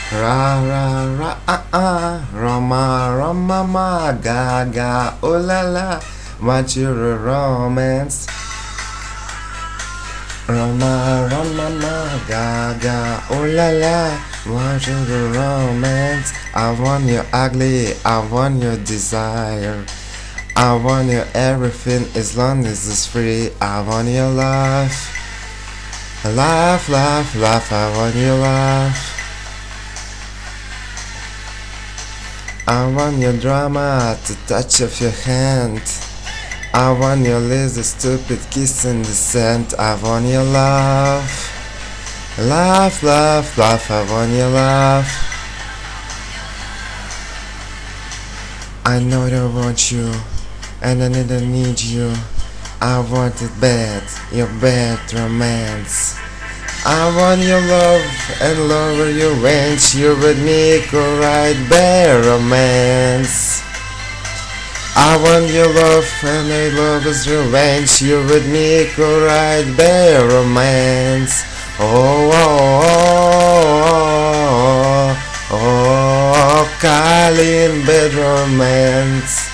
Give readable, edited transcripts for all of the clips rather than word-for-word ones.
Ra ra ra Roma Roma ma ga ga oh la la, want you a romance? Roma Roma ma ga ga oh la la, want you a romance? I want your ugly, I want your desire. I want your everything as long as it's free. I want your love. Laugh, laugh, laugh, I want your laugh. I want your drama, the touch of your hand. I want your lazy stupid kiss in the sand. I want your love. Laugh, laugh, laugh, I want your laugh. I know I want you, and I need you. I want it bad, your bad romance. I want your love and lower your range. You with me, go right bad romance. I want your love and I love is revenge. You with me, go right bad romance. Oh, oh, oh, oh, oh, calling bad romance.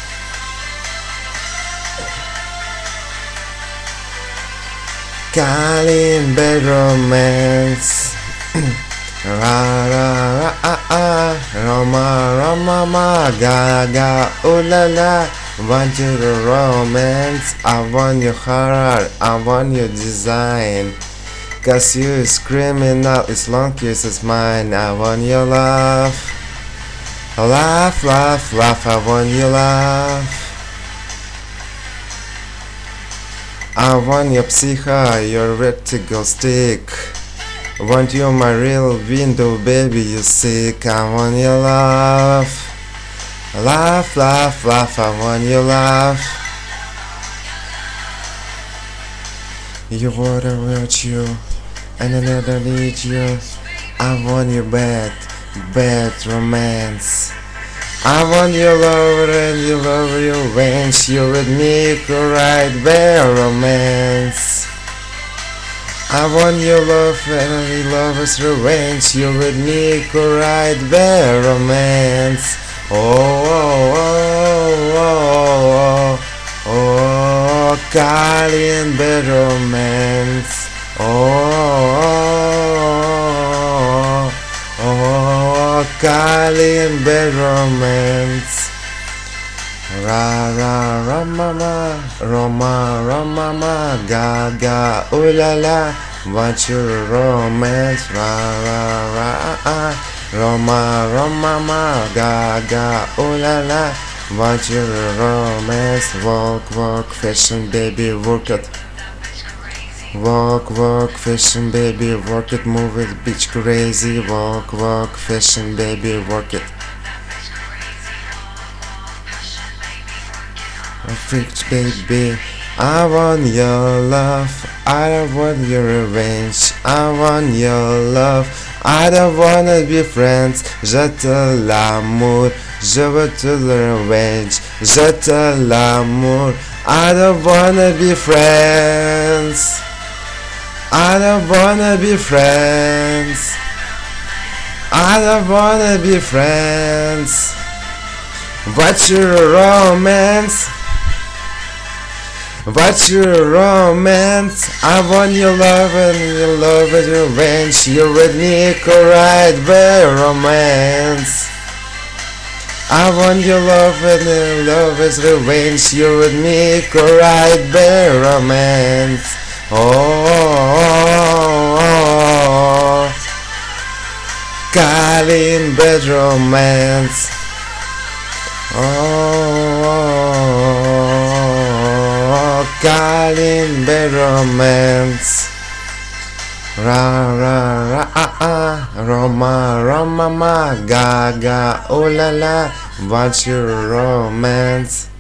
Calling bad romance. Ra ra ra Roma Roma ma ga ga oh la la, want you to romance? I want your horror, I want your design. Cause you is criminal, as long as it's mine. I want your love. Laugh, laugh, laugh, I want your love. I want your psycho, your vertical stick. Want you my real window, baby, you sick. I want your love. Laugh, laugh, laugh, I want your love. You want I want you, and another need you. I want your bad, bad romance. I want your love and your love your range. You with me, go right bad romance. I want your love and your lover's revenge. You with me, go right bad romance. Oh, oh, oh, oh, oh, oh, calling bad romance. Oh, oh, calling bad romance. Ra ra ra mama, Roma Roma ma ga ga oh la la, want your romance? Ra ra ra Roma Roma ma ga ga oh la la, want your romance? Walk walk fashion baby work it. Walk, walk, fashion baby, work it, move it, bitch crazy. Walk, walk, fashion baby, work it. Freaks baby, I want your love, I don't want your revenge. I want your love, I don't wanna be friends. Je te l'amour, je veux te le revenge. Je te l'amour, I don't wanna be friends. I don't wanna be friends. I don't wanna be friends. What's your romance? What's your romance? I want your love and your love is revenge. You're with me, go right by romance. I want your love and your love is revenge. You're with me, go right by romance. Oh, oh, oh, oh, calling bad romance. Oh, calling bad romance. Ra ra ra Roma Roma ma ga ga oh la la, what's your romance?